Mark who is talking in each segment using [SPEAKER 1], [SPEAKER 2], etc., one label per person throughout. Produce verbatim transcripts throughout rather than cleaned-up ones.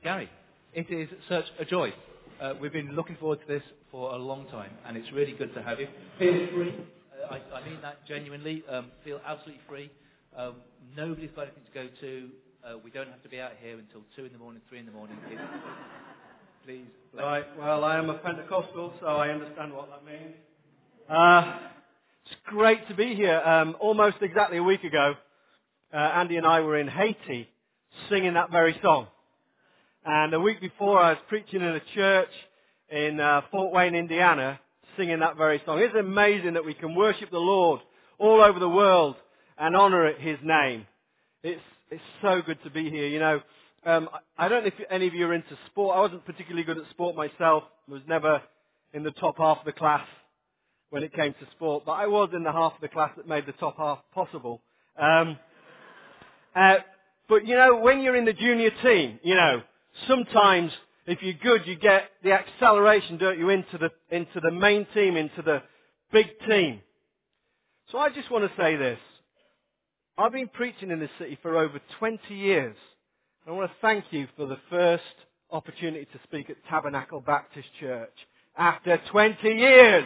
[SPEAKER 1] Gary, it is such a joy. Uh, we've been looking forward to this for a long time, and it's really good to have you. Feel free. Uh, I, I mean that genuinely. Um, feel absolutely free. Um, nobody's got anything to go to. Uh, we don't have to be out here until two in the morning, three in the morning. It's, please.
[SPEAKER 2] Right. Well, I am a Pentecostal, so I understand what that means. Uh, it's great to be here. Um, almost exactly a week ago, uh, Andy and I were in Haiti singing that very song. And a week before, I was preaching in a church in uh, Fort Wayne, Indiana, singing that very song. It's amazing that we can worship the Lord all over the world and honour His name. It's it's so good to be here. You know, um, I don't know if any of you are into sport. I wasn't particularly good at sport myself. I was never in the top half of the class when it came to sport, but I was in the half of the class that made the top half possible. Um, uh, but you know, when you're in the junior team, you know, sometimes if you're good, you get the acceleration, don't you, into the into the main team, into the big team. So I just want to say this. I've been preaching in this city for over twenty years. I want to thank you for the first opportunity to speak at Tabernacle Baptist Church after twenty years.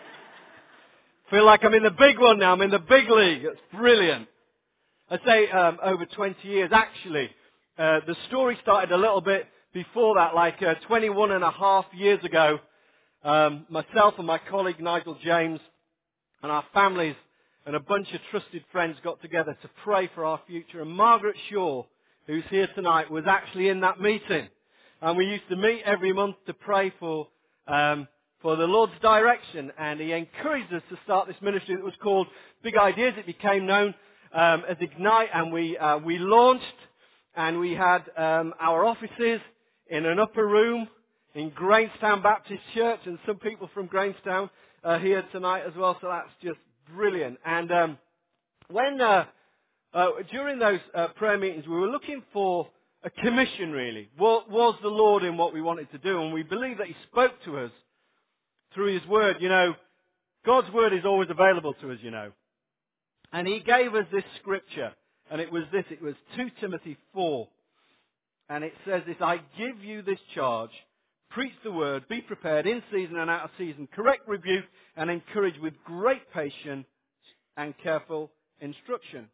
[SPEAKER 2] Feel like I'm in the big one now. I'm in the big league. It's brilliant. I say um, over twenty years. Actually, uh, the story started a little bit before that, like uh, twenty-one and a half years ago. Um, myself and my colleague Nigel James and our families and a bunch of trusted friends got together to pray for our future. And Margaret Shaw, who's here tonight, was actually in that meeting. And we used to meet every month to pray for um, for the Lord's direction. And he encouraged us to start this ministry that was called Big Ideas. It became known um, as Ignite. And we uh, we launched, and we had um, our offices in an upper room in Grainstown Baptist Church. And some people from Grainstown are here tonight as well. So that's just brilliant. And um, when uh, uh, during those uh, prayer meetings, we were looking for a commission. Really, what was the Lord in what we wanted to do? And we believe that He spoke to us through His Word. You know, God's Word is always available to us. You know, and He gave us this scripture, and it was this. It was Second Timothy four, and it says this: "I give you this charge. Preach the word, be prepared in season and out of season, correct, rebuke, and encourage with great patience and careful instruction.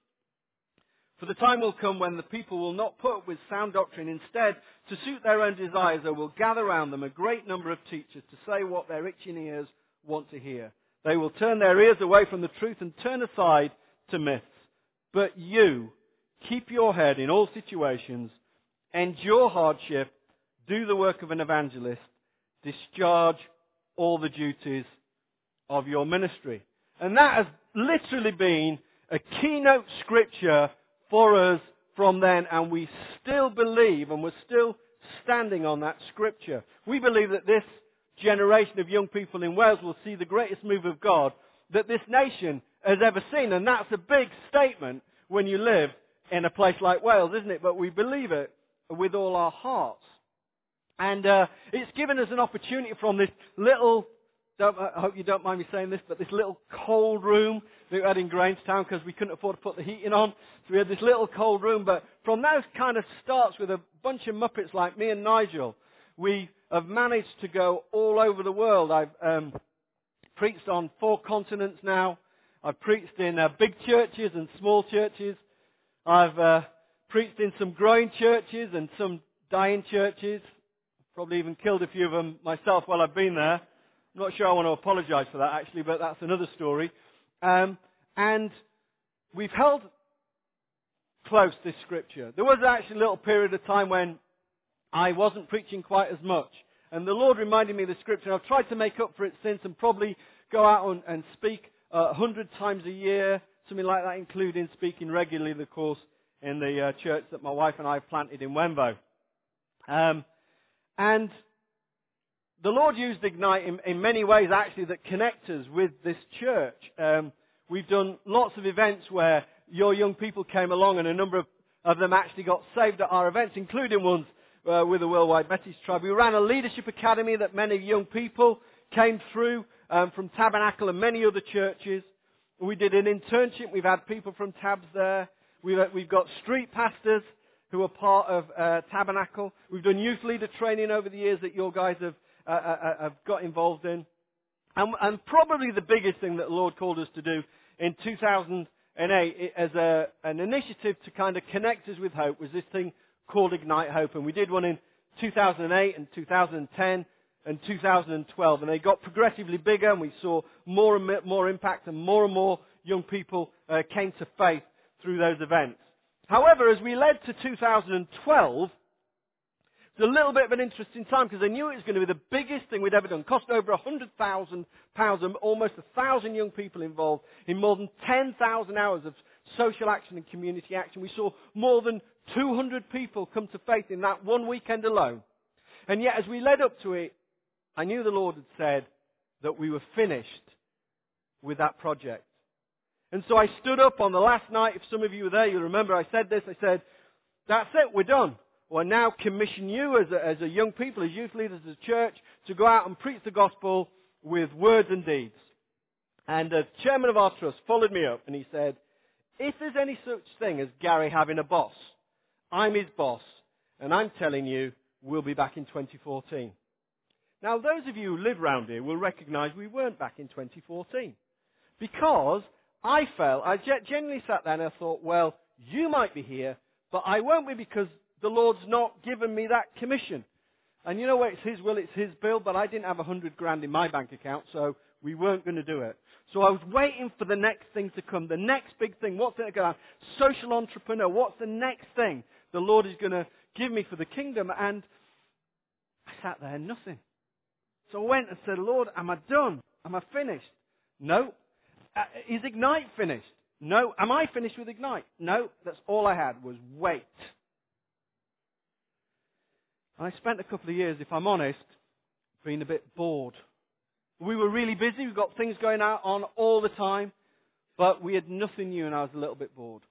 [SPEAKER 2] For the time will come when the people will not put up with sound doctrine. Instead, to suit their own desires, they will gather around them a great number of teachers to say what their itching ears want to hear. They will turn their ears away from the truth and turn aside to myths. But you, keep your head in all situations, endure hardship, do the work of an evangelist, discharge all the duties of your ministry." And that has literally been a keynote scripture for us from then, and we still believe, and we're still standing on that scripture. We believe that this generation of young people in Wales will see the greatest move of God that this nation has ever seen. And that's a big statement when you live in a place like Wales, isn't it? But we believe it with all our hearts. And uh, it's given us an opportunity from this little, don't, I hope you don't mind me saying this, but this little cold room that we had in Grainstown because we couldn't afford to put the heating on. So we had this little cold room. But from those kind of starts with a bunch of Muppets like me and Nigel, we have managed to go all over the world. I've um, preached on four continents now. I've preached in uh, big churches and small churches. I've uh, preached in some growing churches and some dying churches. Probably even killed a few of them myself while I've been there. I'm not sure I want to apologise for that, actually, but that's another story. Um, and we've held close this scripture. There was actually a little period of time when I wasn't preaching quite as much. And the Lord reminded me of the scripture. I've tried to make up for it since and probably go out and, and speak a uh, hundred times a year, something like that, including speaking regularly, of course, in the uh, church that my wife and I have planted in Wembo. Um, And the Lord used Ignite in, in many ways, actually, that connect us with this church. Um, we've done lots of events where your young people came along, and a number of, of them actually got saved at our events, including ones uh, with the Worldwide Metis Tribe. We ran a leadership academy that many young people came through um, from Tabernacle and many other churches. We did an internship. We've had people from Tabs there. We've, we've got street pastors who are part of uh, Tabernacle. We've done youth leader training over the years that your guys have, uh, uh, have got involved in. And, and probably the biggest thing that the Lord called us to do in two thousand eight as a, an initiative to kind of connect us with hope was this thing called Ignite Hope. And we did one in two thousand eight and two thousand ten and two thousand twelve. And they got progressively bigger, and we saw more and more impact, and more and more young people uh, came to faith through those events. However, as we led to two thousand twelve, it was a little bit of an interesting time because I knew it was going to be the biggest thing we'd ever done. Cost over one hundred thousand pounds and almost one thousand young people involved in more than ten thousand hours of social action and community action. We saw more than two hundred people come to faith in that one weekend alone. And yet, as we led up to it, I knew the Lord had said that we were finished with that project. And so I stood up on the last night. If some of you were there, you'll remember I said this. I said, that's it, we're done. Well, I now commission you as a, as a young people, as youth leaders, as a church, to go out and preach the gospel with words and deeds. And the chairman of our trust followed me up and he said, if there's any such thing as Gary having a boss, I'm his boss, and I'm telling you, we'll be back in twenty fourteen. Now, those of you who live round here will recognise we weren't back in twenty fourteen. Because I felt, I genuinely sat there and I thought, well, you might be here, but I won't be because the Lord's not given me that commission. And you know what? It's His will, it's His bill, but I didn't have a hundred grand in my bank account, so we weren't going to do it. So I was waiting for the next thing to come, the next big thing. What's it going to Social entrepreneur. What's the next thing the Lord is going to give me for the kingdom? And I sat there, nothing. So I went and said, Lord, am I done? Am I finished? No. Uh, is Ignite finished? No. Am I finished with Ignite? No. That's all I had was wait. And I spent a couple of years, if I'm honest, being a bit bored. We were really busy. We've got things going on all the time, but we had nothing new, and I was a little bit bored.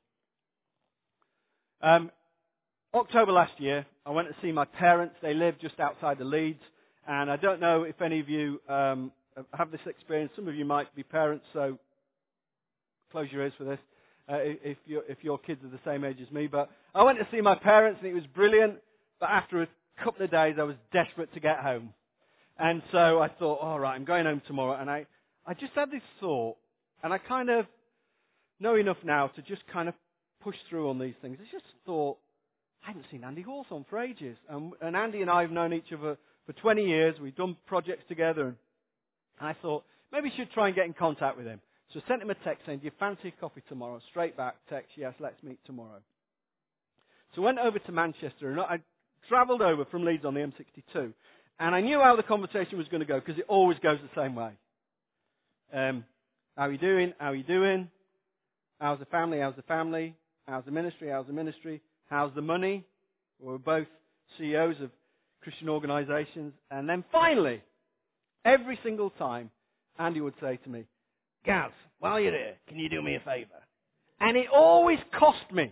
[SPEAKER 2] Um, October last year, I went to see my parents. They live just outside of Leeds, and I don't know if any of you um, have this experience. Some of you might be parents, so close your ears for this uh, if, your, if your kids are the same age as me. But I went to see my parents, and it was brilliant, but after a couple of days, I was desperate to get home. And so I thought, all right, I'm going home tomorrow. And I, I just had this thought, and I kind of know enough now to just kind of push through on these things. I just thought, I haven't seen Andy Hawthorne for ages. And, and Andy and I have known each other for twenty years. We've done projects together. And I thought, maybe I should try and get in contact with him. So I sent him a text saying, do you fancy a coffee tomorrow? Straight back, text, yes, let's meet tomorrow. So I went over to Manchester, and I travelled over from Leeds on the M sixty-two. And I knew how the conversation was going to go, because it always goes the same way. Um, how are you doing? How are you doing? How's the family? How's the family? How's the ministry? How's the ministry? How's the money? We're both C E Os of Christian organisations. And then finally, every single time, Andy would say to me, Gaz, while you're here, can you do me a favour? And it always cost me.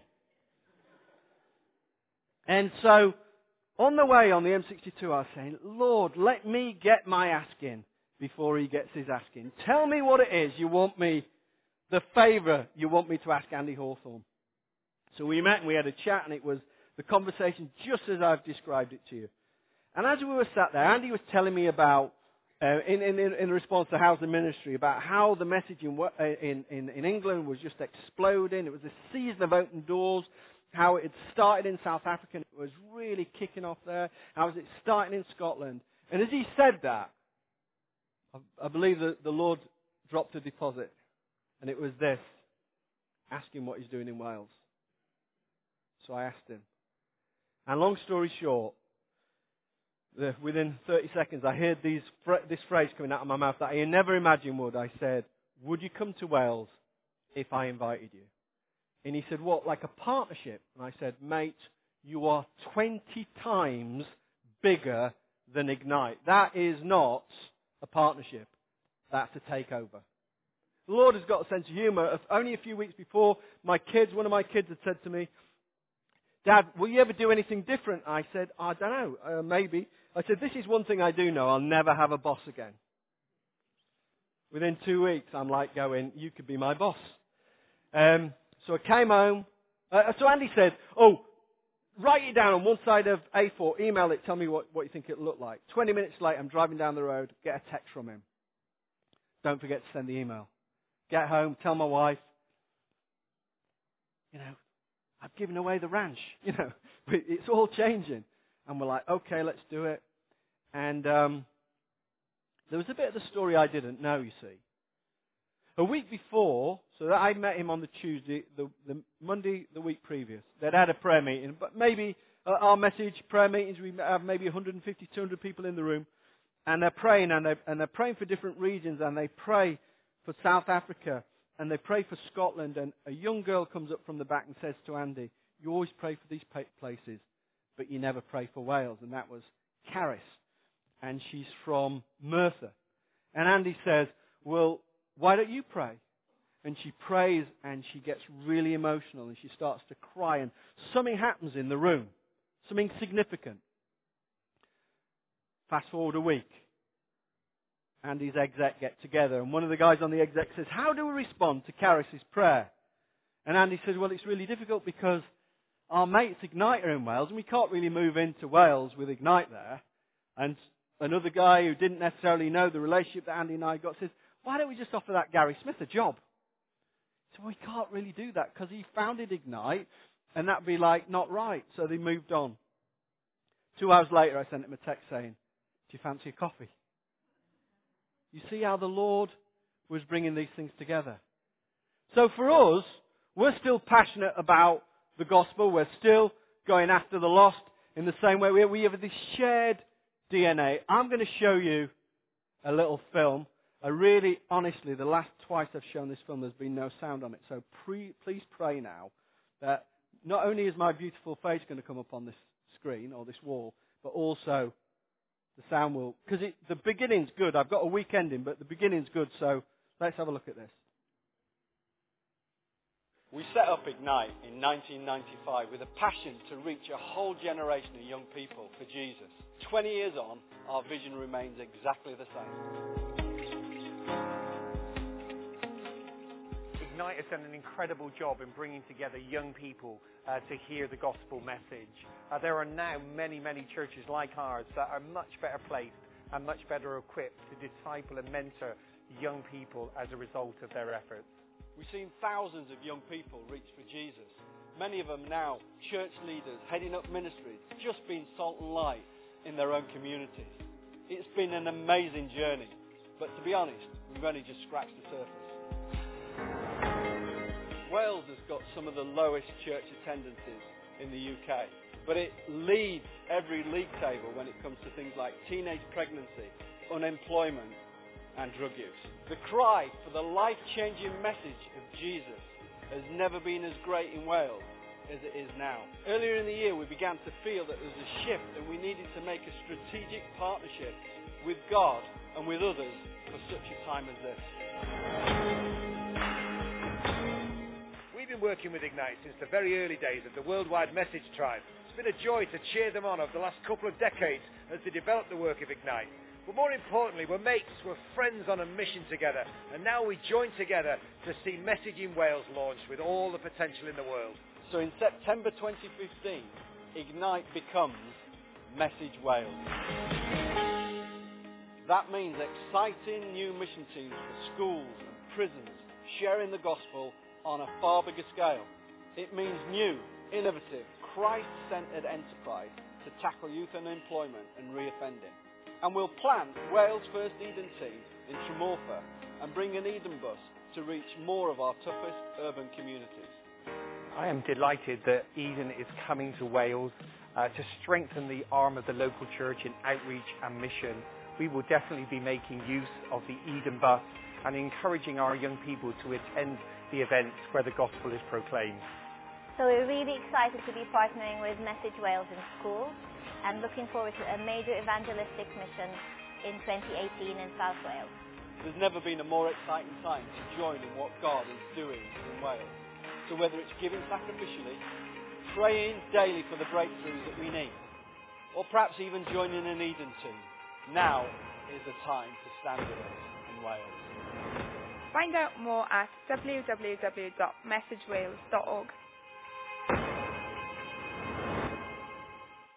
[SPEAKER 2] And so, on the way on the M sixty-two, I was saying, Lord, let me get my ask in before he gets his ask in. Tell me what it is you want me, the favour you want me to ask Andy Hawthorne. So we met and we had a chat, and it was the conversation just as I've described it to you. And as we were sat there, Andy was telling me about, uh, in, in, in response to How's the Ministry, about how the message in, in, in, in England was just exploding. It was a season of open doors. How it had started in South Africa, and it was really kicking off there. How was it starting in Scotland? And as he said that, I, I believe that the Lord dropped a deposit. And it was this: ask him what he's doing in Wales. So I asked him. And long story short, the, within thirty seconds, I heard these, this phrase coming out of my mouth that I never imagined would. I said, would you come to Wales if I invited you? And he said, what, like a partnership? And I said, mate, you are twenty times bigger than Ignite. That is not a partnership. That's a takeover. The Lord has got a sense of humour. Only a few weeks before, my kids, one of my kids had said to me, Dad, will you ever do anything different? I said, I don't know, uh, maybe. I said, this is one thing I do know, I'll never have a boss again. Within two weeks, I'm like going, you could be my boss. Um... So I came home. Uh, so Andy said, oh, write it down on one side of A four, email it, tell me what, what you think it'll look like. twenty minutes later, I'm driving down the road, get a text from him. Don't forget to send the email. Get home, tell my wife, you know, I've given away the ranch. You know, it's all changing. And we're like, okay, let's do it. And um, there was a bit of the story I didn't know, you see. A week before, so that I met him on the Tuesday, the, the Monday, the week previous. They'd had a prayer meeting, but maybe uh, our message, prayer meetings, we have maybe one hundred fifty, two hundred people in the room. And they're praying, and they're, and they're praying for different regions, and they pray for South Africa, and they pray for Scotland, and a young girl comes up from the back and says to Andy, you always pray for these places, but you never pray for Wales. And that was Caris, and she's from Merthyr. And Andy says, well, why don't you pray? And she prays, and she gets really emotional, and she starts to cry, and something happens in the room, something significant. Fast forward a week. Andy's exec get together, and one of the guys on the exec says, how do we respond to Caris's prayer? And Andy says, well, it's really difficult because our mates Ignite are in Wales, and we can't really move into Wales with Ignite there. And another guy who didn't necessarily know the relationship that Andy and I got says, why don't we just offer that Gary Smith a job? So we can't really do that because he founded Ignite, and that'd be like not right. So they moved on. Two hours later, I sent him a text saying, do you fancy a coffee? You see how the Lord was bringing these things together. So for us, we're still passionate about the gospel. We're still going after the lost in the same way. We have this shared D N A. I'm going to show you a little film. I really, honestly, the last twice I've shown this film, there's been no sound on it. So pre, please pray now that not only is my beautiful face going to come up on this screen or this wall, but also the sound will, because the beginning's good. I've got a week ending, but the beginning's good, so let's have a look at this. We set up Ignite in nineteen ninety-five with a passion to reach a whole generation of young people for Jesus. twenty years on, our vision remains exactly the same.
[SPEAKER 3] Ignite has done an incredible job in bringing together young people uh, to hear the gospel message. Uh, there are now many, many churches like ours that are much better placed and much better equipped to disciple and mentor young people as a result of their efforts.
[SPEAKER 2] We've seen thousands of young people reach for Jesus. Many of them now church leaders, heading up ministries, just being salt and light in their own communities. It's been an amazing journey, but to be honest, we've only just scratched the surface. Wales has got some of the lowest church attendances in the U K, but it leads every league table when it comes to things like teenage pregnancy, unemployment, and drug use. The cry for the life-changing message of Jesus has never been as great in Wales as it is now. Earlier in the year, we began to feel that there was a shift and we needed to make a strategic partnership with God and with others for such a time as this.
[SPEAKER 4] We've been working with Ignite since the very early days of the Worldwide Message Tribe. It's been a joy to cheer them on over the last couple of decades as they develop the work of Ignite. But more importantly, we're mates, we're friends on a mission together, and now we join together to see Message in Wales launched with all the potential in the world.
[SPEAKER 2] So in September twenty fifteen, Ignite becomes Message Wales. That means exciting new mission teams for schools and prisons, sharing the gospel on a far bigger scale. It means new, innovative, Christ-centred enterprise to tackle youth unemployment and reoffending. And we'll plant Wales' first Eden team in Tremorfa and bring an Eden bus to reach more of our toughest urban communities.
[SPEAKER 3] I am delighted that Eden is coming to Wales uh, to strengthen the arm of the local church in outreach and mission. We will definitely be making use of the Eden bus and encouraging our young people to attend the events where the gospel is proclaimed.
[SPEAKER 5] So we're really excited to be partnering with Message Wales in schools and looking forward to a major evangelistic mission in twenty eighteen in South Wales.
[SPEAKER 2] There's never been a more exciting time to join in what God is doing in Wales. So whether it's giving sacrificially, praying daily for the breakthroughs that we need, or perhaps even joining an Eden team, now is the time to stand with us in Wales.
[SPEAKER 6] Find out more at w w w dot message wales dot org.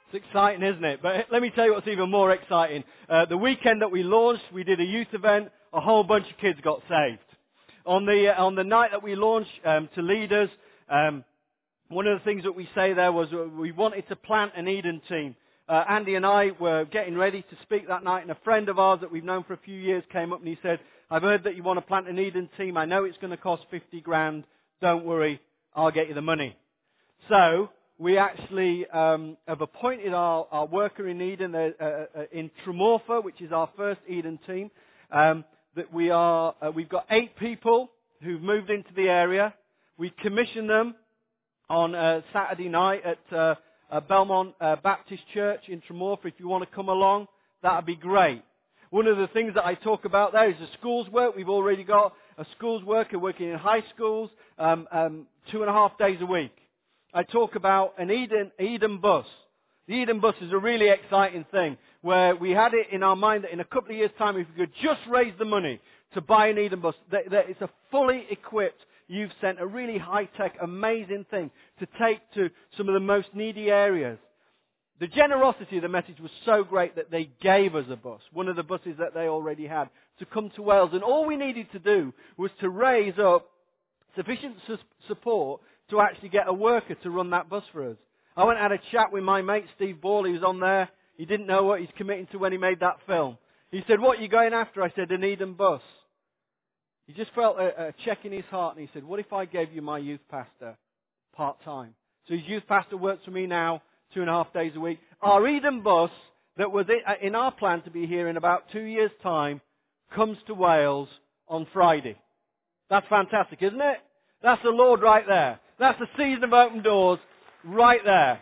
[SPEAKER 2] It's exciting, isn't it? But let me tell you what's even more exciting. Uh, the weekend that we launched, we did a youth event. A whole bunch of kids got saved. On the uh, on the night that we launched um, to leaders, um, one of the things that we say there was uh, we wanted to plant an Eden team. Uh, Andy and I were getting ready to speak that night, and a friend of ours that we've known for a few years came up and he said, "I've heard that you want to plant an Eden team. I know it's going to cost fifty grand. Don't worry, I'll get you the money." So we actually um, have appointed our, our worker in Eden uh, uh, in Tremorfa, which is our first Eden team. Um, that we are, uh, we've got eight people who've moved into the area. We commissioned them on uh, Saturday night at uh, uh, Belmont uh, Baptist Church in Tremorfa. If you want to come along, that'd be great. One of the things that I talk about there is the schools work. We've already got a schools worker working in high schools um, um, two and a half days a week. I talk about an Eden, Eden bus. The Eden bus is a really exciting thing where we had it in our mind that in a couple of years' time, if we could just raise the money to buy an Eden bus, that, that it's a fully equipped youth centre, a really high-tech, amazing thing to take to some of the most needy areas. The generosity of the message was so great that they gave us a bus, one of the buses that they already had, to come to Wales. And all we needed to do was to raise up sufficient su- support to actually get a worker to run that bus for us. I went and had a chat with my mate, Steve Ball. He was on there. He didn't know what he's committing to when he made that film. He said, "What are you going after?" I said, "An Eden bus." He just felt a, a check in his heart, and he said, "What if I gave you my youth pastor part-time?" So his youth pastor works for me now two and a half days a week. Our Eden bus, that was in our plan to be here in about two years' time, comes to Wales on Friday. That's fantastic, isn't it? That's the Lord right there. That's the season of open doors right there.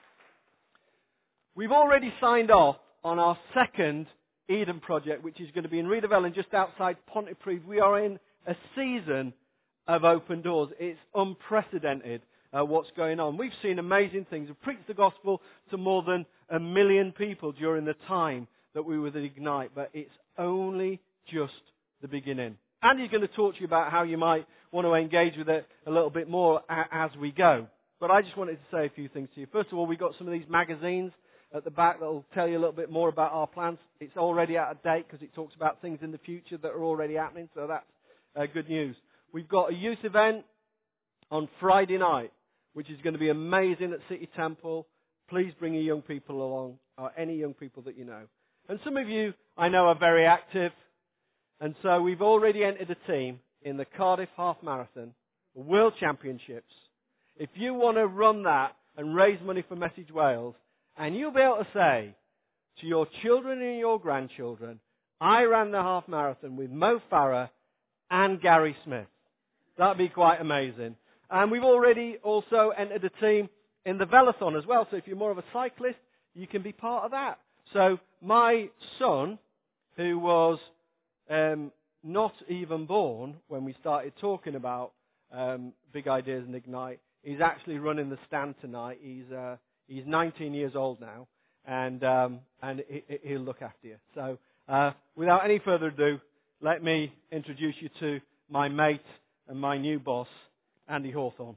[SPEAKER 2] We've already signed off on our second Eden project, which is going to be in Rhydyfelin, just outside Pontypridd. We are in a season of open doors. It's unprecedented uh, what's going on. We've seen amazing things. We've preached the gospel to more than a million people during the time that we were at Ignite, but it's only just the beginning. Andy's going to talk to you about how you might want to engage with it a little bit more a- as we go. But I just wanted to say a few things to you. First of all, we've got some of these magazines at the back that will tell you a little bit more about our plans. It's already out of date because it talks about things in the future that are already happening, so that's uh, good news. We've got a youth event on Friday night, which is going to be amazing at City Temple. Please bring your young people along, or any young people that you know. And some of you, I know, are very active. And so we've already entered a team in the Cardiff Half Marathon, World Championships. If you want to run that and raise money for Message Wales, and you'll be able to say to your children and your grandchildren, "I ran the half marathon with Mo Farah and Gary Smith." That'd be quite amazing. And we've already also entered a team in the Velathon as well. So if you're more of a cyclist, you can be part of that. So my son, who was um, not even born when we started talking about um, Big Ideas and Ignite, he's actually running the stand tonight. He's uh, he's nineteen years old now, and um, and he, he'll look after you. So uh, without any further ado, let me introduce you to my mate and my new boss, Andy Hawthorne.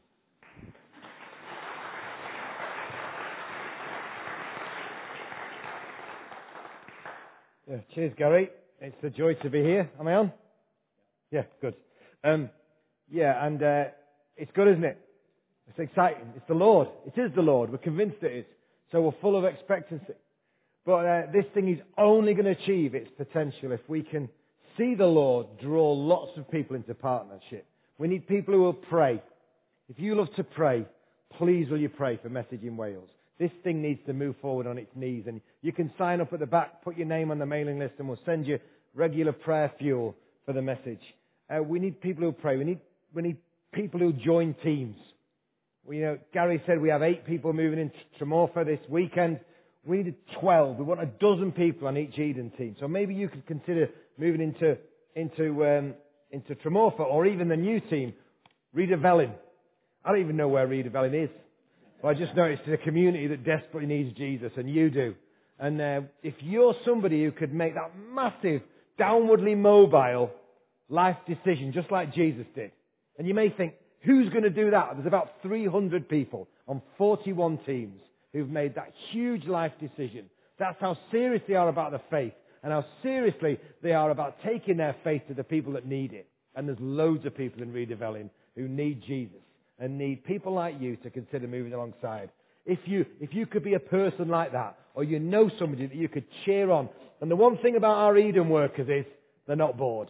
[SPEAKER 7] Yeah, cheers, Gary. It's a joy to be here. Am I on? Yeah, good. Um, yeah, and uh, it's good, isn't it? It's exciting. It's the Lord. It is the Lord. We're convinced it is. So we're full of expectancy. But uh, this thing is only going to achieve its potential if we can see the Lord draw lots of people into partnership. We need people who will pray. If you love to pray, please will you pray for Message in Wales. This thing needs to move forward on its knees. And you can sign up at the back, put your name on the mailing list, and we'll send you regular prayer fuel for the message. Uh, we need people who pray. We need, we need people who join teams. We, you know, Gary said we have eight people moving into Tremorfa this weekend. We need twelve. We want a dozen people on each Eden team. So maybe you could consider moving into into um, into Tremorfa, or even the new team, Rhydyfelin. I don't even know where Rhydyfelin is. But I just noticed it's a community that desperately needs Jesus, and you do. And uh, if you're somebody who could make that massive, downwardly mobile life decision, just like Jesus did, and you may think, who's going to do that? There's about three hundred people on forty-one teams who've made that huge life decision. That's how serious they are about the faith and how seriously they are about taking their faith to the people that need it. And there's loads of people in Redevelling who need Jesus and need people like you to consider moving alongside. If you, if you could be a person like that, or you know somebody that you could cheer on. And the one thing about our Eden workers is they're not bored.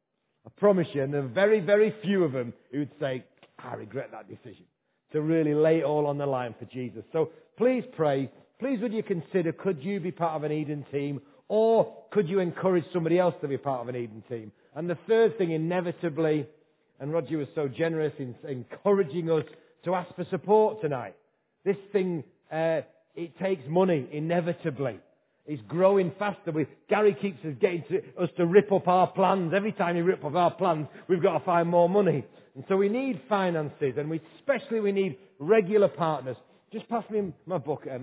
[SPEAKER 7] I promise you, and there are very, very few of them who would say, I regret that decision, to really lay it all on the line for Jesus. So please pray. Please would you consider, could you be part of an Eden team, or could you encourage somebody else to be part of an Eden team? And the third thing, inevitably, and Roger was so generous in encouraging us to ask for support tonight. This thing, uh, it takes money, inevitably. It's growing faster. We, Gary keeps us getting to, us to rip up our plans. Every time we rip up our plans, we've got to find more money. And so we need finances, and we especially we need regular partners. Just pass me my book, um,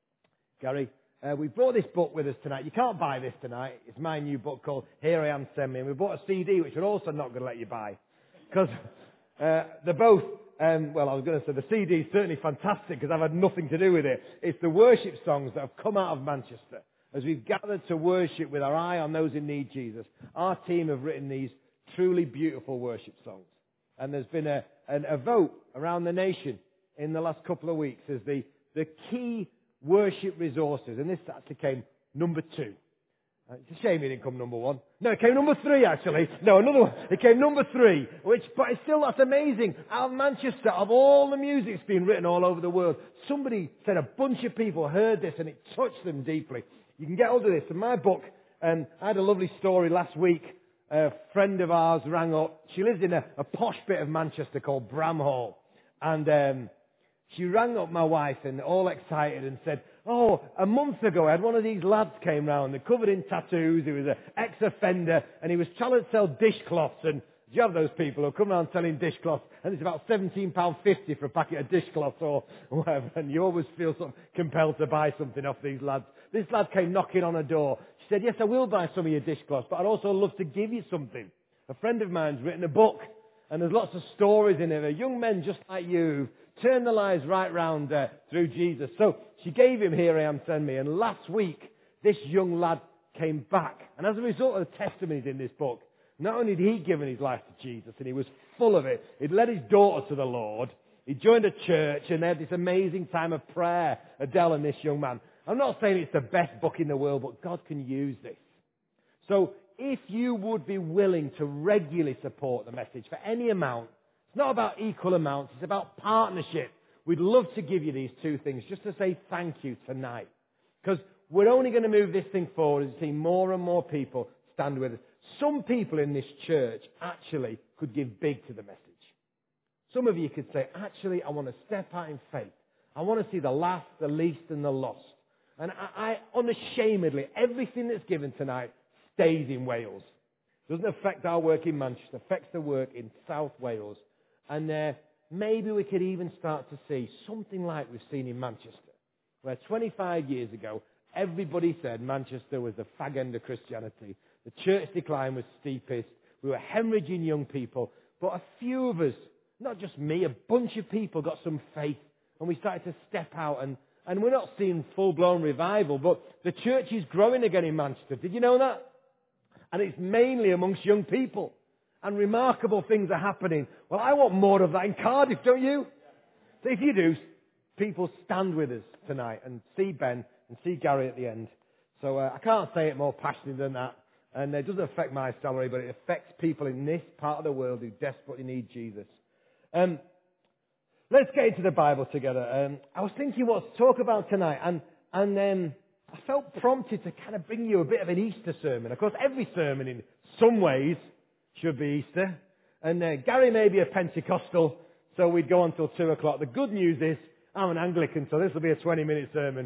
[SPEAKER 7] Gary. Uh, we brought this book with us tonight. You can't buy this tonight. It's my new book called Here I Am, Send Me. And we bought a C D, which we're also not going to let you buy. Because uh, they're both, um, well, I was going to say the C D is certainly fantastic because I've had nothing to do with it. It's the worship songs that have come out of Manchester. As we've gathered to worship with our eye on those in need, Jesus, our team have written these truly beautiful worship songs. And there's been a, an, a vote around the nation in the last couple of weeks as the, the key worship resources. And this actually came number two. Uh, it's a shame it didn't come number one. No, it came number three, actually. No, another one. It came number three, which, but it's still, that's amazing. Out of Manchester, of all the music that's been written all over the world, somebody said a bunch of people heard this and it touched them deeply. You can get hold of this. In my book, um, I had a lovely story last week. A friend of ours rang up. She lives in a, a posh bit of Manchester called Bramhall. And um, she rang up my wife and all excited and said, oh, a month ago I had one of these lads came round. They're covered in tattoos. He was an ex-offender and he was trying to sell dishcloths. And do you have those people who come around selling dishcloths and it's about seventeen pounds fifty for a packet of dishcloths or whatever, and you always feel sort of compelled to buy something off these lads. This lad came knocking on a door. She said, yes, I will buy some of your dishcloths, but I'd also love to give you something. A friend of mine's written a book, and there's lots of stories in it of young men just like you who've turned their lives right round uh, through Jesus. So she gave him Here I Am, Send Me, and last week this young lad came back. And as a result of the testimonies in this book, not only had he given his life to Jesus, and he was full of it, he'd led his daughter to the Lord, he joined a church, and they had this amazing time of prayer, Adele and this young man. I'm not saying it's the best book in the world, but God can use this. So if you would be willing to regularly support the message for any amount, it's not about equal amounts, it's about partnership. We'd love to give you these two things just to say thank you tonight. Because we're only going to move this thing forward as we see more and more people stand with us. Some people in this church actually could give big to the message. Some of you could say, actually, I want to step out in faith. I want to see the last, the least, and the lost. And I, I unashamedly, everything that's given tonight stays in Wales. It doesn't affect our work in Manchester. It affects the work in South Wales. And uh, maybe we could even start to see something like we've seen in Manchester, where twenty-five years ago, everybody said Manchester was the fag end of Christianity. The church decline was steepest. We were hemorrhaging young people. But a few of us, not just me, a bunch of people got some faith. And we started to step out. And, and we're not seeing full-blown revival. But the church is growing again in Manchester. Did you know that? And it's mainly amongst young people. And remarkable things are happening. Well, I want more of that in Cardiff, don't you? So if you do, people stand with us tonight and see Ben and see Gary at the end. So uh, I can't say it more passionately than that. And it doesn't affect my salary, but it affects people in this part of the world who desperately need Jesus. Um, let's get into the Bible together. Um, I was thinking what to talk about tonight, and and um, I felt prompted to kind of bring you a bit of an Easter sermon. Of course, every sermon in some ways should be Easter. And uh, Gary may be a Pentecostal, so we'd go on till two o'clock. The good news is I'm an Anglican, so this will be a twenty-minute sermon.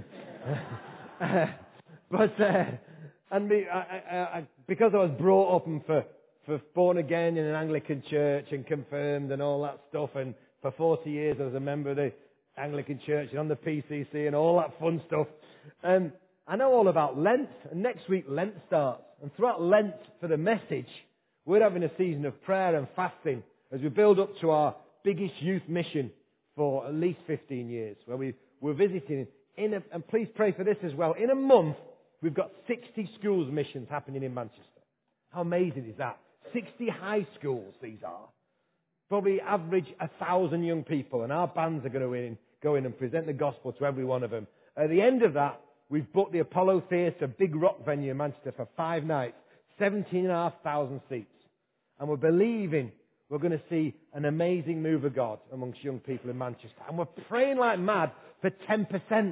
[SPEAKER 7] uh, but... Uh, And me, I, I, I, because I was brought up and for, for born again in an Anglican church and confirmed and all that stuff, and for forty years I was a member of the Anglican church and on the P C C and all that fun stuff. Um, I know all about Lent, and next week Lent starts. And throughout Lent for the message, we're having a season of prayer and fasting as we build up to our biggest youth mission for at least fifteen years, where we, we're visiting in a, and please pray for this as well, in a month, we've got sixty schools missions happening in Manchester. How amazing is that? sixty high schools these are. Probably average a thousand young people, and our bands are going to in, go in and present the gospel to every one of them. At the end of that, we've booked the Apollo Theatre, big rock venue in Manchester for five nights, seventeen thousand five hundred seats. And we're believing we're going to see an amazing move of God amongst young people in Manchester. And we're praying like mad for ten percent.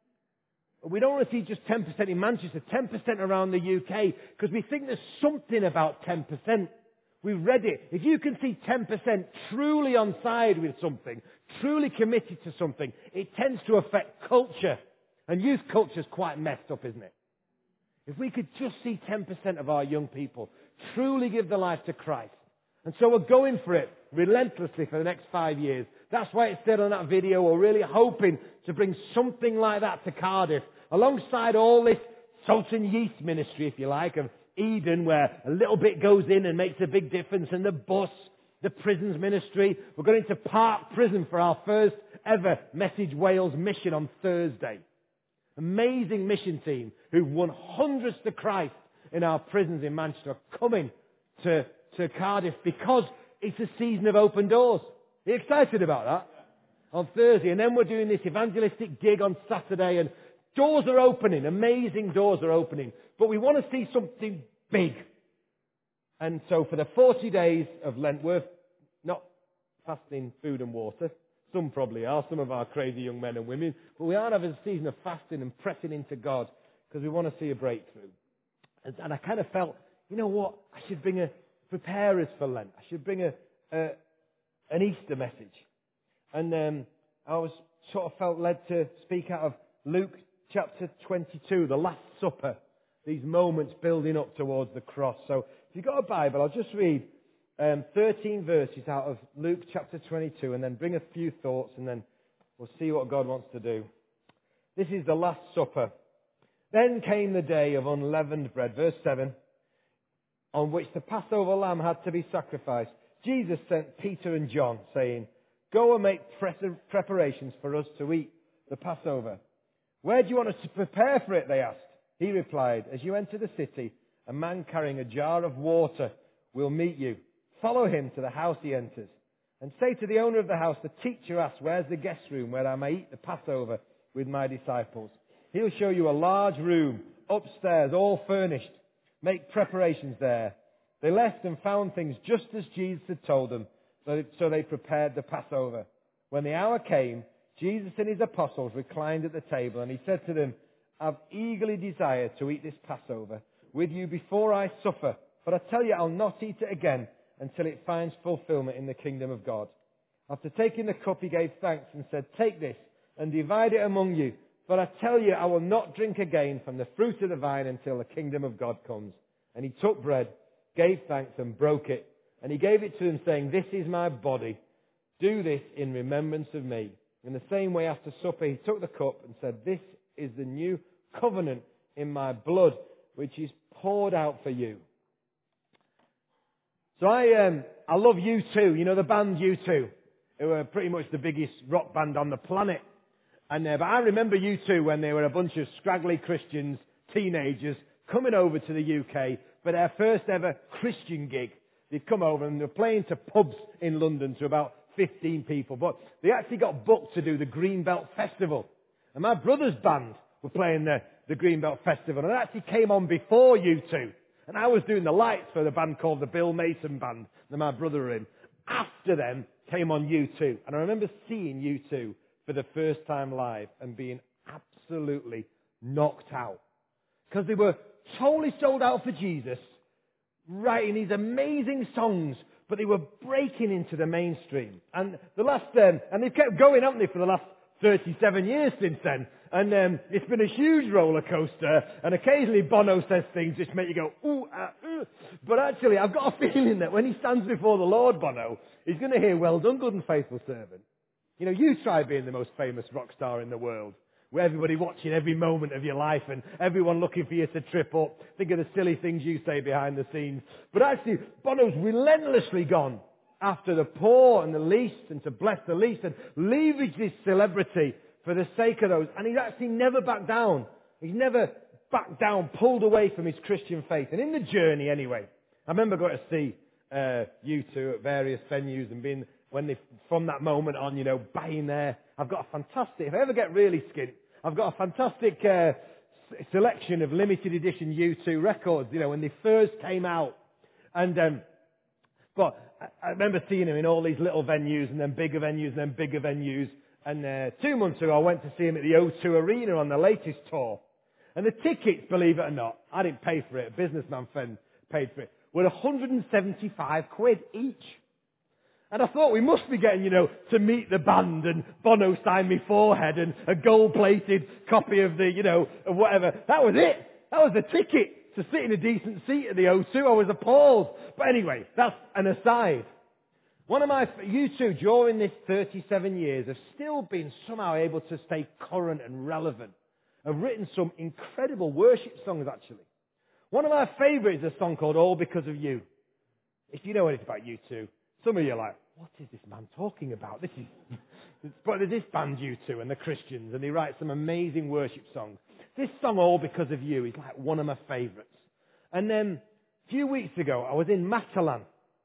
[SPEAKER 7] We don't want to see just ten percent in Manchester, ten percent around the U K, because we think there's something about ten percent. We've read it. If you can see ten percent truly on side with something, truly committed to something, it tends to affect culture. And youth culture is quite messed up, isn't it? If we could just see ten percent of our young people truly give their life to Christ. And so we're going for it relentlessly for the next five years. That's why it said on that video, we're really hoping to bring something like that to Cardiff, alongside all this salt and yeast ministry, if you like, of Eden, where a little bit goes in and makes a big difference, and the bus, the prisons ministry. We're going to Park Prison for our first ever Message Wales mission on Thursday. Amazing mission team who've won hundreds to Christ in our prisons in Manchester are coming to, to Cardiff because it's a season of open doors. Are you excited about that? On Thursday. And then we're doing this evangelistic gig on Saturday, and doors are opening. Amazing doors are opening. But we want to see something big. And so for the forty days of Lent, we're not fasting food and water. Some probably are, some of our crazy young men and women. But we are having a season of fasting and pressing into God because we want to see a breakthrough. And, and I kind of felt, you know what? I should bring a, prepare us for Lent. I should bring a, a an Easter message. And um, I was sort of felt led to speak out of Luke chapter twenty-two, the Last Supper. These moments building up towards the cross. So if you've got a Bible, I'll just read um, thirteen verses out of Luke chapter twenty-two and then bring a few thoughts and then we'll see what God wants to do. This is the Last Supper. Then came the day of unleavened bread, verse seven, on which the Passover lamb had to be sacrificed. Jesus sent Peter and John, saying, "Go and make preparations for us to eat the Passover." "Where do you want us to prepare for it?" they asked. He replied, "As you enter the city, a man carrying a jar of water will meet you. Follow him to the house he enters. And say to the owner of the house, 'The teacher asks, where's the guest room where I may eat the Passover with my disciples?' He'll show you a large room, upstairs, all furnished. Make preparations there." They left and found things just as Jesus had told them, so they prepared the Passover. When the hour came, Jesus and his apostles reclined at the table, and he said to them, "I've eagerly desired to eat this Passover with you before I suffer, but I tell you I'll not eat it again until it finds fulfillment in the kingdom of God." After taking the cup, he gave thanks and said, "Take this and divide it among you, but I tell you I will not drink again from the fruit of the vine until the kingdom of God comes." And he took bread, gave thanks and broke it, and he gave it to them, saying, "This is my body. Do this in remembrance of me." In the same way, after supper, he took the cup and said, "This is the new covenant in my blood, which is poured out for you." So I um, I love U two. You know the band U two, who were pretty much the biggest rock band on the planet. And uh, but I remember U two when they were a bunch of scraggly Christians, teenagers, coming over to the U K for their first ever Christian gig. They'd come over and they were playing to pubs in London to about fifteen people. But they actually got booked to do the Greenbelt Festival. And my brother's band were playing the, the Greenbelt Festival. And it actually came on before U two. And I was doing the lights for the band called the Bill Mason Band that my brother were in. After them came on U two. And I remember seeing U two for the first time live and being absolutely knocked out. Because they were totally sold out for Jesus, writing these amazing songs, but they were breaking into the mainstream. And the last, um, and they've kept going, haven't they, for the last thirty-seven years since then. And um, it's been a huge roller coaster. And occasionally Bono says things which make you go, ooh, ah, ooh. But actually, I've got a feeling that when he stands before the Lord, Bono, he's going to hear, "Well done, good and faithful servant." You know, you try being the most famous rock star in the world, with everybody watching every moment of your life and everyone looking for you to trip up. Think of the silly things you say behind the scenes. But actually, Bono's relentlessly gone after the poor and the least and to bless the least and leverage this celebrity for the sake of those. And he's actually never backed down. He's never backed down, pulled away from his Christian faith. And in the journey anyway, I remember going to see uh, U two at various venues and being, when they, from that moment on, you know, buying there. I've got a fantastic, if I ever get really skint, I've got a fantastic uh, selection of limited edition U two records, you know, when they first came out. And, um, but I, I remember seeing them in all these little venues and then bigger venues and then bigger venues. And uh, two months ago I went to see him at the O two Arena on the latest tour. And the tickets, believe it or not, I didn't pay for it, a businessman friend paid for it, were one hundred seventy-five quid each. And I thought we must be getting, you know, to meet the band and Bono signed me forehead and a gold-plated copy of the, you know, of whatever. That was it. That was the ticket to sit in a decent seat at the O two. I was appalled. But anyway, that's an aside. One of my, you two, during this thirty-seven years, have still been somehow able to stay current and relevant. Have written some incredible worship songs, actually. One of my favourites is a song called All Because of You. If you know anything about U two, some of you are like, what is this man talking about? This is, but there's this band U two and the Christians, and they write some amazing worship songs. This song, All Because of You, is like one of my favourites. And then, a few weeks ago, I was in Matalan.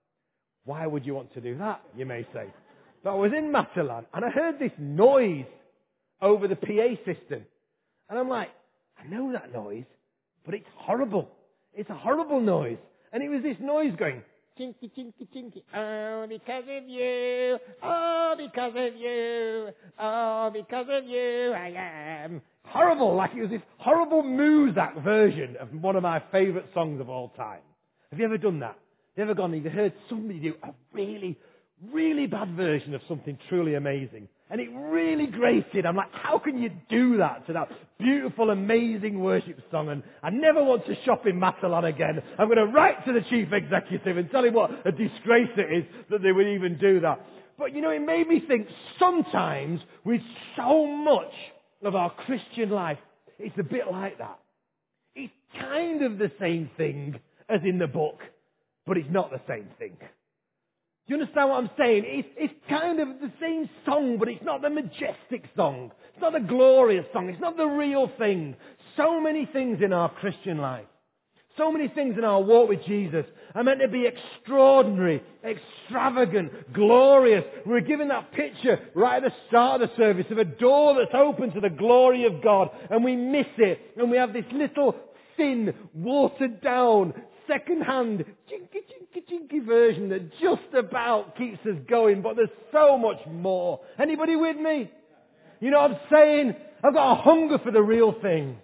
[SPEAKER 7] Why would you want to do that, you may say? But I was in Matalan, and I heard this noise over the P A system. And I'm like, I know that noise, but it's horrible. It's a horrible noise. And it was this noise going, chinky, chinky, chinky, oh, because of you, oh, because of you, oh, because of you, I am. Horrible, like it was this horrible Muzak version of one of my favourite songs of all time. Have you ever done that? Have you ever gone and you've heard somebody do a really, really bad version of something truly amazing? And it really grated. I'm like, how can you do that to that beautiful, amazing worship song? And I never want to shop in Matalan again. I'm going to write to the chief executive and tell him what a disgrace it is that they would even do that. But, you know, it made me think sometimes with so much of our Christian life, it's a bit like that. It's kind of the same thing as in the book, but it's not the same thing. Do you understand what I'm saying? It's, it's kind of the same song, but it's not the majestic song. It's not the glorious song. It's not the real thing. So many things in our Christian life, so many things in our walk with Jesus are meant to be extraordinary, extravagant, glorious. We're given that picture right at the start of the service of a door that's open to the glory of God, and we miss it, and we have this little thin, watered down, second-hand, chinky, chinky, chinky version that just about keeps us going, but there's so much more. Anybody with me? You know what I'm saying? I've got a hunger for the real thing.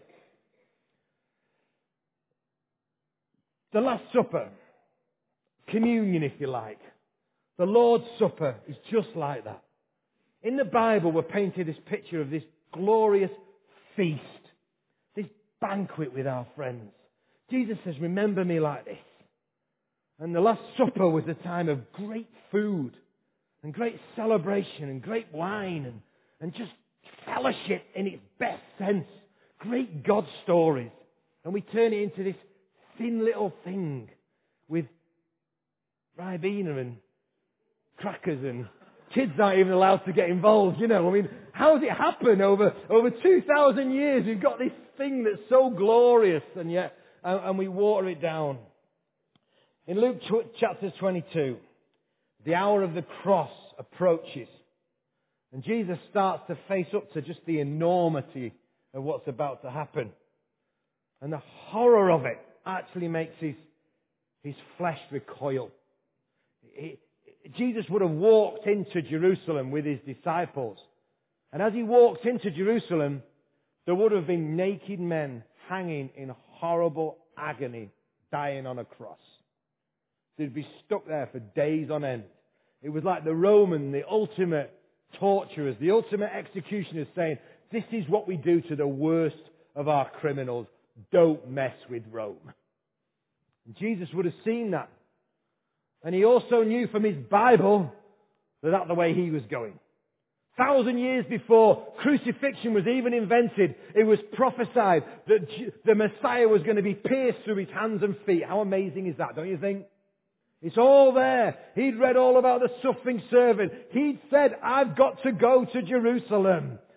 [SPEAKER 7] The Last Supper, communion if you like, the Lord's Supper is just like that. In the Bible we're painted this picture of this glorious feast, this banquet with our friends. Jesus says, remember me like this. And the Last Supper was a time of great food and great celebration and great wine and, and just fellowship in its best sense. Great God stories. And we turn it into this thin little thing with Ribena and crackers, and kids aren't even allowed to get involved, you know. I mean, how does it happen over, over two thousand years? We've got this thing that's so glorious, and yet And, and we water it down. In Luke chapter twenty-two, the hour of the cross approaches. And Jesus starts to face up to just the enormity of what's about to happen. And the horror of it actually makes his, his flesh recoil. He, Jesus would have walked into Jerusalem with his disciples. And as he walked into Jerusalem, there would have been naked men hanging in horrible agony, dying on a cross. They'd be stuck there for days on end. It was like the Roman, the ultimate torturers, the ultimate executioners saying, this is what we do to the worst of our criminals. Don't mess with Rome. And Jesus would have seen that. And he also knew from his Bible that that's the way he was going. Thousand years before crucifixion was even invented, it was prophesied that the Messiah was going to be pierced through his hands and feet. How amazing is that, don't you think? It's all there. He'd read all about the suffering servant. He'd said, I've got to go to Jerusalem.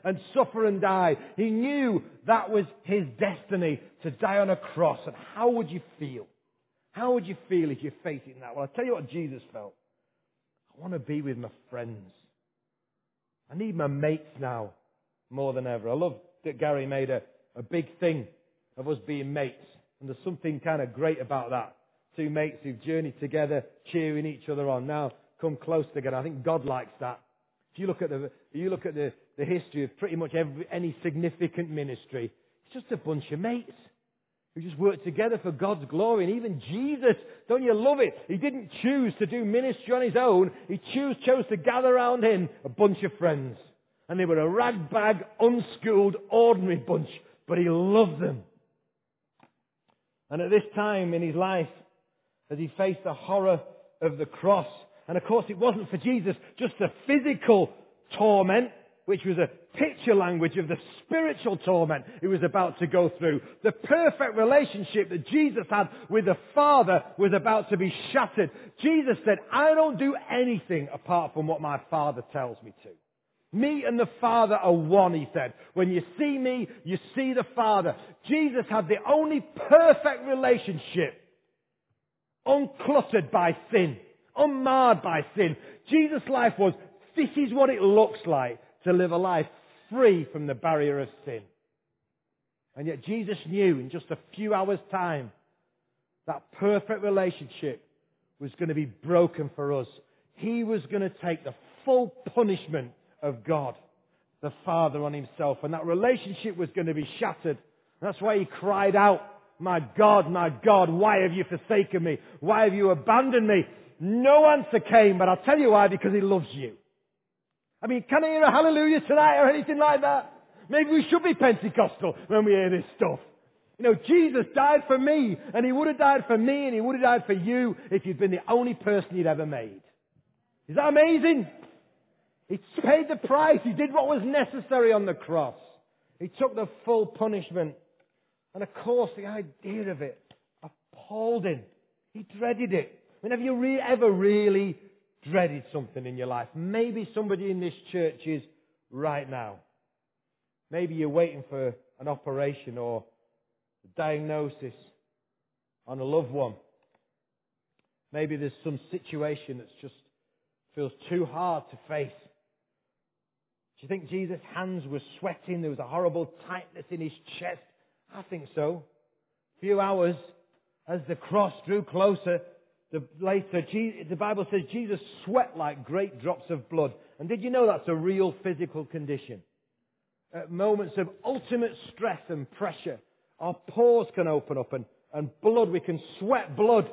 [SPEAKER 7] and suffer and die. He knew that was his destiny, to die on a cross. And how would you feel? How would you feel if you're facing that? Well, I'll tell you what Jesus felt. I want to be with my friends. I need my mates now more than ever. I love that Gary made a, a big thing of us being mates. And there's something kind of great about that. Two mates who've journeyed together, cheering each other on. Now come close together. I think God likes that. If you look at the, if you look at the, the history of pretty much every, any significant ministry, it's just a bunch of mates who just work together for God's glory. And even Jesus, don't you love it? He didn't choose to do ministry on his own. He chose, chose to gather around him a bunch of friends. And they were a ragbag, unschooled, ordinary bunch. But he loved them. And at this time in his life, as he faced the horror of the cross, and of course it wasn't for Jesus just the physical torment, which was a picture language of the spiritual torment he was about to go through. The perfect relationship that Jesus had with the Father was about to be shattered. Jesus said, I don't do anything apart from what my Father tells me to. Me and the Father are one, he said. When you see me, you see the Father. Jesus had the only perfect relationship, uncluttered by sin, unmarred by sin. Jesus' life was, this is what it looks like to live a life free from the barrier of sin. And yet Jesus knew in just a few hours' time that perfect relationship was going to be broken for us. He was going to take the full punishment of God, the Father, on himself. And that relationship was going to be shattered. That's why he cried out, my God, my God, why have you forsaken me? Why have you abandoned me? No answer came, but I'll tell you why, because he loves you. I mean, can I hear a hallelujah tonight or anything like that? Maybe we should be Pentecostal when we hear this stuff. You know, Jesus died for me, and he would have died for me, and he would have died for you if you'd been the only person he'd ever made. Is that amazing? He paid the price. He did what was necessary on the cross. He took the full punishment. And of course, the idea of it appalled him. He dreaded it. I mean, have you re- ever really dreaded something in your life? Maybe somebody in this church is right now. Maybe you're waiting for an operation or a diagnosis on a loved one. Maybe there's some situation that's just feels too hard to face. Do you think Jesus' hands were sweating? There was a horrible tightness in his chest? I think so. A few hours as the cross drew closer, the later, the Bible says Jesus sweat like great drops of blood. And did you know that's a real physical condition? At moments of ultimate stress and pressure, our pores can open up and, and blood, we can sweat blood.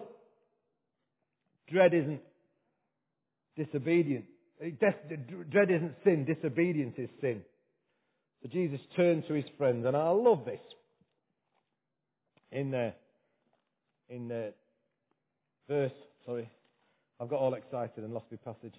[SPEAKER 7] Dread isn't disobedience. Dread isn't sin, disobedience is sin. So Jesus turned to his friends, and I love this. In the, in the verse, sorry, I've got all excited and lost my passage.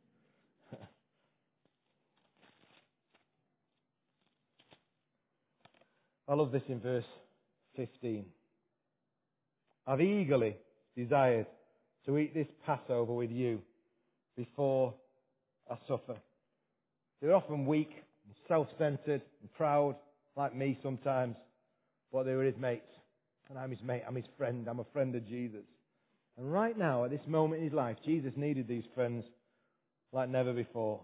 [SPEAKER 7] I love this in verse fifteen. I've eagerly desired to eat this Passover with you before I suffer. They're often weak and self-centered and proud, like me sometimes, but they were his mates. And I'm his mate, I'm his friend, I'm a friend of Jesus. And right now, at this moment in his life, Jesus needed these friends like never before.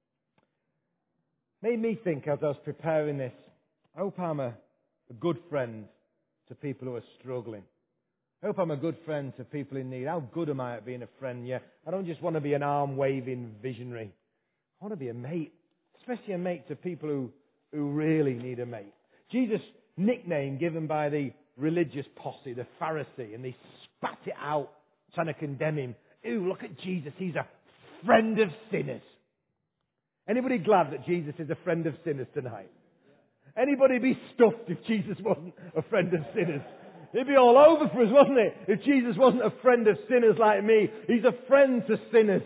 [SPEAKER 7] Made me think as I was preparing this, I hope I'm a, a good friend to people who are struggling. I hope I'm a good friend to people in need. How good am I at being a friend? Yeah, I don't just want to be an arm-waving visionary. I want to be a mate, especially a mate to people who, who really need a mate. Jesus' nickname given by the religious posse, the Pharisee, and they spat it out, trying to condemn him. Ooh, look at Jesus, he's a friend of sinners. Anybody glad that Jesus is a friend of sinners tonight? Anybody be stuffed if Jesus wasn't a friend of sinners? It'd be all over for us, wasn't it? If Jesus wasn't a friend of sinners like me. He's a friend to sinners.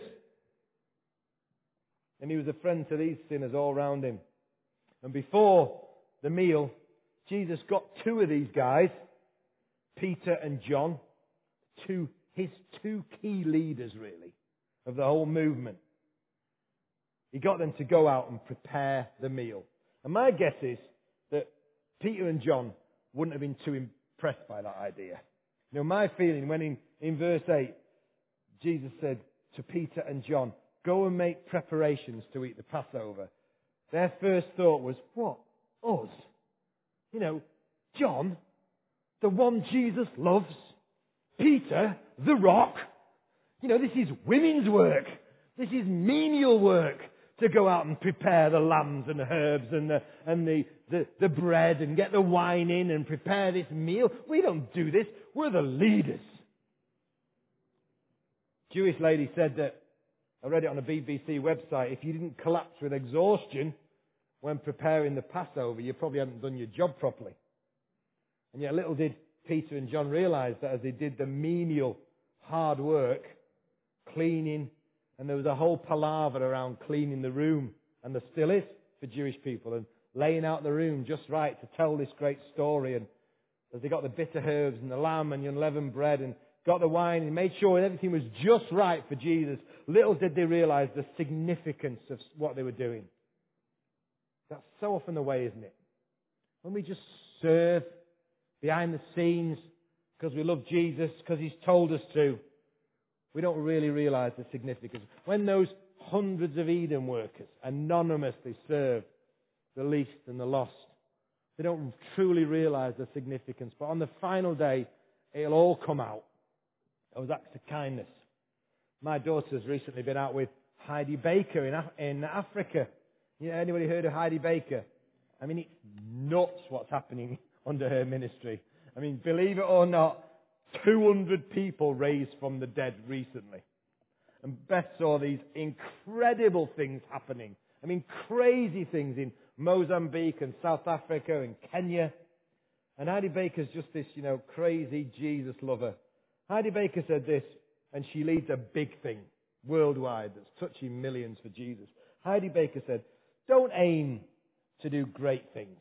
[SPEAKER 7] And he was a friend to these sinners all around him. And before the meal, Jesus got two of these guys, Peter and John, two, his two key leaders, really, of the whole movement. He got them to go out and prepare the meal. And my guess is that Peter and John wouldn't have been too impressed by that idea. You know, my feeling when in, in verse eight, Jesus said to Peter and John, go and make preparations to eat the Passover. Their first thought was, what? Us? You know, John, the one Jesus loves. Peter, the rock. You know, this is women's work. This is menial work to go out and prepare the lambs and herbs and the, and the, the, the bread and get the wine in and prepare this meal. We don't do this. We're the leaders. Jewish lady said that, I read it on a B B C website, if you didn't collapse with exhaustion when preparing the Passover, you probably hadn't done your job properly. And yet little did Peter and John realize that as they did the menial, hard work, cleaning, and there was a whole palaver around cleaning the room, and there still is for Jewish people, and laying out the room just right to tell this great story. And as they got the bitter herbs and the lamb and the unleavened bread and got the wine and made sure everything was just right for Jesus, little did they realize the significance of what they were doing. That's so often the way, isn't it? When we just serve behind the scenes because we love Jesus, because He's told us to, we don't really realize the significance. When those hundreds of Eden workers anonymously serve the least and the lost, they don't truly realize the significance. But on the final day, it'll all come out. Those acts of kindness. My daughter's recently been out with Heidi Baker in, Af- in Africa. Yeah, anybody heard of Heidi Baker? I mean, it's nuts what's happening under her ministry. I mean, believe it or not, two hundred people raised from the dead recently. And Beth saw these incredible things happening. I mean, crazy things in Mozambique and South Africa and Kenya. And Heidi Baker's just this, you know, crazy Jesus lover. Heidi Baker said this, and she leads a big thing worldwide that's touching millions for Jesus. Heidi Baker said, don't aim to do great things.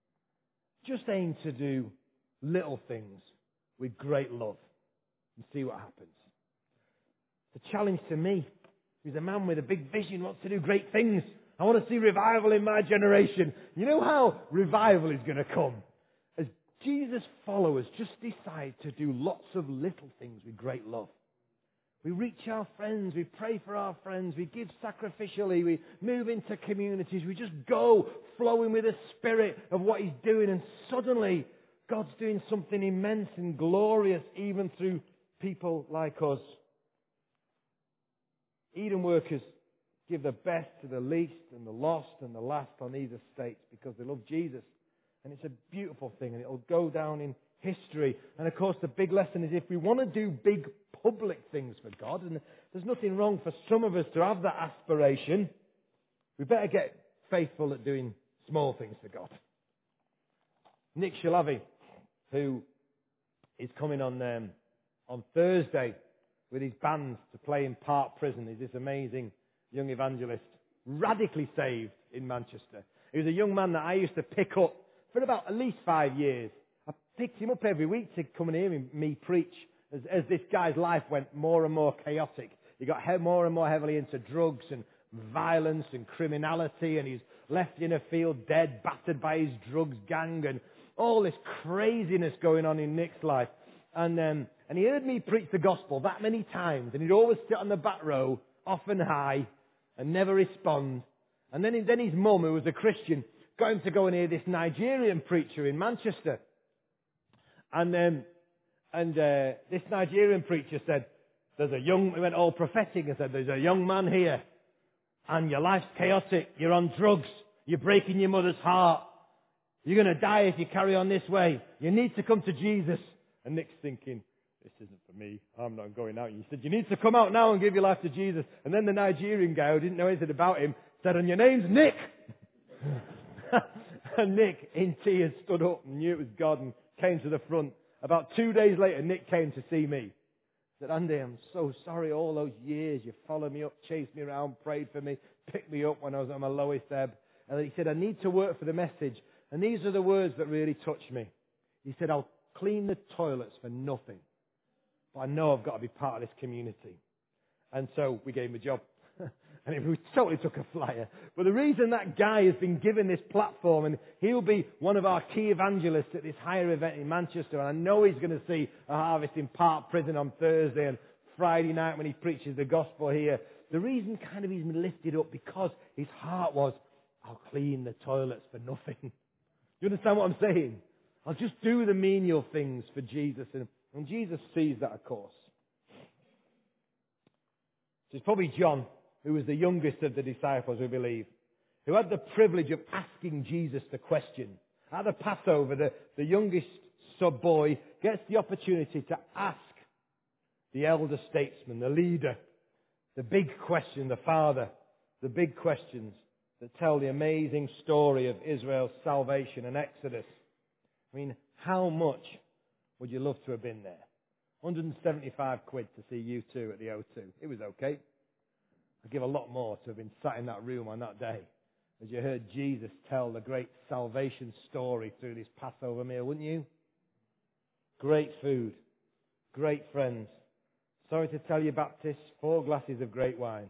[SPEAKER 7] Just aim to do little things with great love and see what happens. It's a challenge to me, who's a man with a big vision, wants to do great things. I want to see revival in my generation. You know how revival is going to come? As Jesus' followers just decide to do lots of little things with great love. We reach our friends, we pray for our friends, we give sacrificially, we move into communities, we just go flowing with the Spirit of what He's doing, and suddenly God's doing something immense and glorious even through people like us. Eden workers give the best to the least and the lost and the last on these estates because they love Jesus. And it's a beautiful thing, and it'll go down in history. And of course, the big lesson is if we want to do big public things for God, and there's nothing wrong for some of us to have that aspiration, we better get faithful at doing small things for God. Nick Shalavi, who is coming on um, on Thursday with his band to play in Park Prison, is this amazing young evangelist, radically saved in Manchester. He was a young man that I used to pick up for about at least five years. I picked him up every week to come and hear him, me preach as, as this guy's life went more and more chaotic. He got he- more and more heavily into drugs and violence and criminality, and he's left in a field dead, battered by his drugs gang, and all this craziness going on in Nick's life. And um, and he heard me preach the gospel that many times, and he'd always sit on the back row, often high, and never respond. And then, then his mum, who was a Christian, got him to go and hear this Nigerian preacher in Manchester. And um, and uh, this Nigerian preacher said, there's a young, he went all prophetic and said, there's a young man here, and your life's chaotic, you're on drugs, you're breaking your mother's heart, you're going to die if you carry on this way, you need to come to Jesus. And Nick's thinking, this isn't for me, I'm not going out. And he said, you need to come out now and give your life to Jesus. And then the Nigerian guy, who didn't know anything about him, said, and your name's Nick. And Nick, in tears, stood up and knew it was God and came to the front. About two days later, Nick came to see me. He said, Andy, I'm so sorry all those years you followed me up, chased me around, prayed for me, picked me up when I was at my lowest ebb. And he said, I need to work for the message. And these are the words that really touched me. He said, I'll clean the toilets for nothing, but I know I've got to be part of this community. And so we gave him a job. And it totally took a flyer. But the reason that guy has been given this platform, and he'll be one of our key evangelists at this higher event in Manchester, and I know he's going to see a harvest in Park Prison on Thursday and Friday night when he preaches the gospel here. The reason kind of he's been lifted up because his heart was, I'll clean the toilets for nothing. Do you understand what I'm saying? I'll just do the menial things for Jesus. And, and Jesus sees that, of course. So it's probably John, who was the youngest of the disciples, we believe, who had the privilege of asking Jesus the question. At the Passover, the, the youngest sub-boy gets the opportunity to ask the elder statesman, the leader, the big question, the father, the big questions that tell the amazing story of Israel's salvation and Exodus. I mean, how much would you love to have been there? one hundred seventy-five quid to see you two at the O two. It was okay. I'd give a lot more to have been sat in that room on that day as you heard Jesus tell the great salvation story through this Passover meal, wouldn't you? Great food. Great friends. Sorry to tell you, Baptists, four glasses of great wine.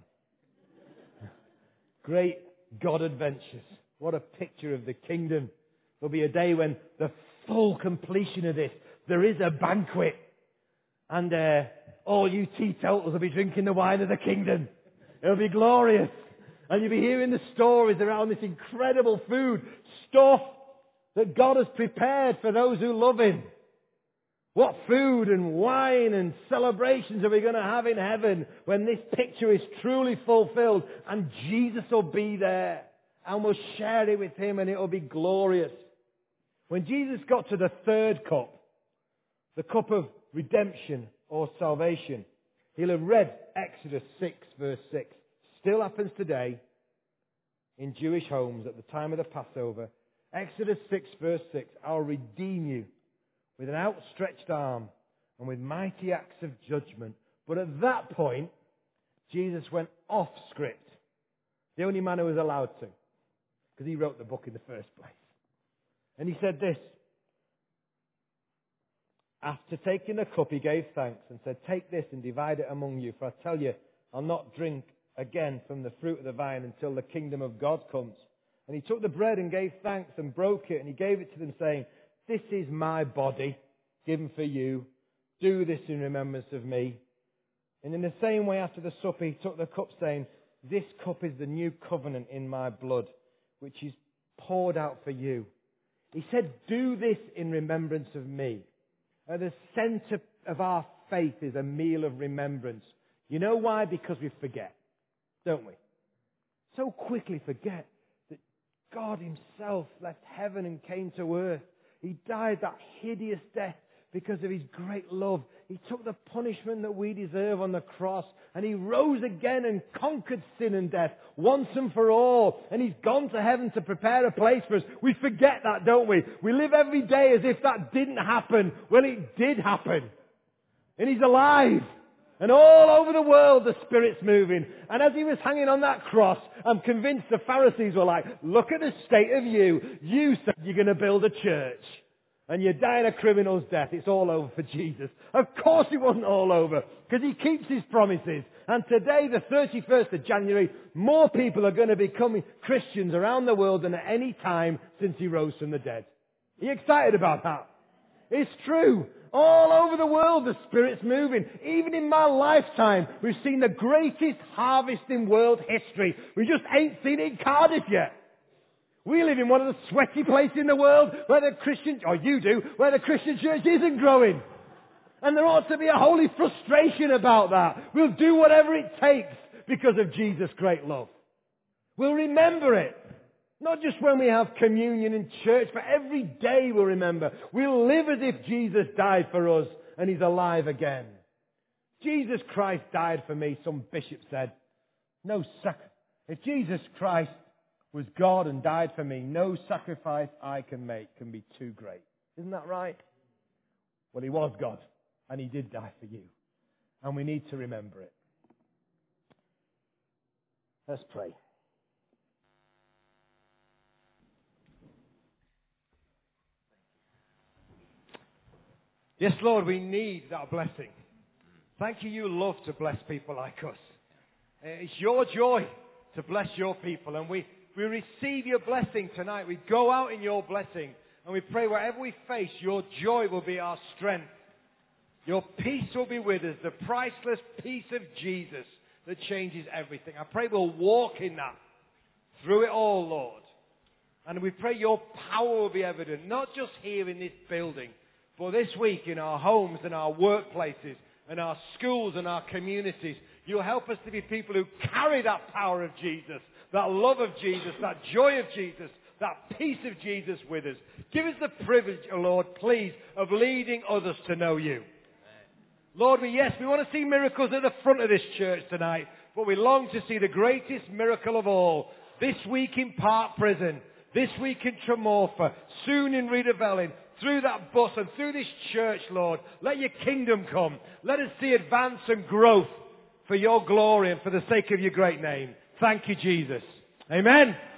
[SPEAKER 7] Great God adventures. What a picture of the kingdom. There'll be a day when the full completion of this, there is a banquet. And uh, all you teetotals will be drinking the wine of the kingdom. It'll be glorious. And you'll be hearing the stories around this incredible food, stuff that God has prepared for those who love Him. What food and wine and celebrations are we going to have in heaven when this picture is truly fulfilled and Jesus will be there and we'll share it with Him and it'll be glorious. When Jesus got to the third cup, the cup of redemption or salvation, He'll have read Exodus six verse six. Still happens today in Jewish homes at the time of the Passover. Exodus six verse six, I'll redeem you with an outstretched arm and with mighty acts of judgment. But at that point, Jesus went off script. The only man who was allowed to. Because He wrote the book in the first place. And He said this. After taking the cup, He gave thanks and said, take this and divide it among you. For I tell you, I'll not drink again from the fruit of the vine until the kingdom of God comes. And He took the bread and gave thanks and broke it. And He gave it to them saying, this is my body given for you. Do this in remembrance of me. And in the same way after the supper, He took the cup saying, this cup is the new covenant in my blood, which is poured out for you. He said, do this in remembrance of me. At the center of our faith is a meal of remembrance. You know why? Because we forget, don't we? So quickly forget that God Himself left heaven and came to earth. He died that hideous death because of His great love. He took the punishment that we deserve on the cross and He rose again and conquered sin and death once and for all. And He's gone to heaven to prepare a place for us. We forget that, don't we? We live every day as if that didn't happen. Well, it did happen. And He's alive. And all over the world the Spirit's moving. And as He was hanging on that cross, I'm convinced the Pharisees were like, look at the state of you. You said you're going to build a church. And you're dying a criminal's death. It's all over for Jesus. Of course it wasn't all over. Because He keeps His promises. And today, the thirty-first of January, more people are going to become Christians around the world than at any time since He rose from the dead. Are you excited about that? It's true. All over the world, the Spirit's moving. Even in my lifetime, we've seen the greatest harvest in world history. We just ain't seen it in Cardiff yet. We live in one of the sweaty places in the world where the Christian, or you do, where the Christian church isn't growing. And there ought to be a holy frustration about that. We'll do whatever it takes because of Jesus' great love. We'll remember it. Not just when we have communion in church, but every day we'll remember. We'll live as if Jesus died for us and He's alive again. Jesus Christ died for me, some bishop said. No sacrifice. If Jesus Christ was God and died for me, no sacrifice I can make can be too great. Isn't that right? Well, He was God and He did die for you. And we need to remember it. Let's pray. Yes, Lord, we need that blessing. Thank you, you love to bless people like us. It's your joy to bless your people. And we, we receive your blessing tonight. We go out in your blessing. And we pray wherever we face, your joy will be our strength. Your peace will be with us. The priceless peace of Jesus that changes everything. I pray we'll walk in that through it all, Lord. And we pray your power will be evident, not just here in this building, but this week in our homes and our workplaces and our schools and our communities. You'll help us to be people who carry that power of Jesus, that love of Jesus, that joy of Jesus, that peace of Jesus with us. Give us the privilege, oh Lord, please, of leading others to know you. Lord, we, yes, we want to see miracles at the front of this church tonight, but we long to see the greatest miracle of all this week in Park Prison, this week in Tremorfa, soon in Rita Valley, through that bus and through this church, Lord. Let your kingdom come. Let us see advance and growth for your glory and for the sake of your great name. Thank you, Jesus. Amen.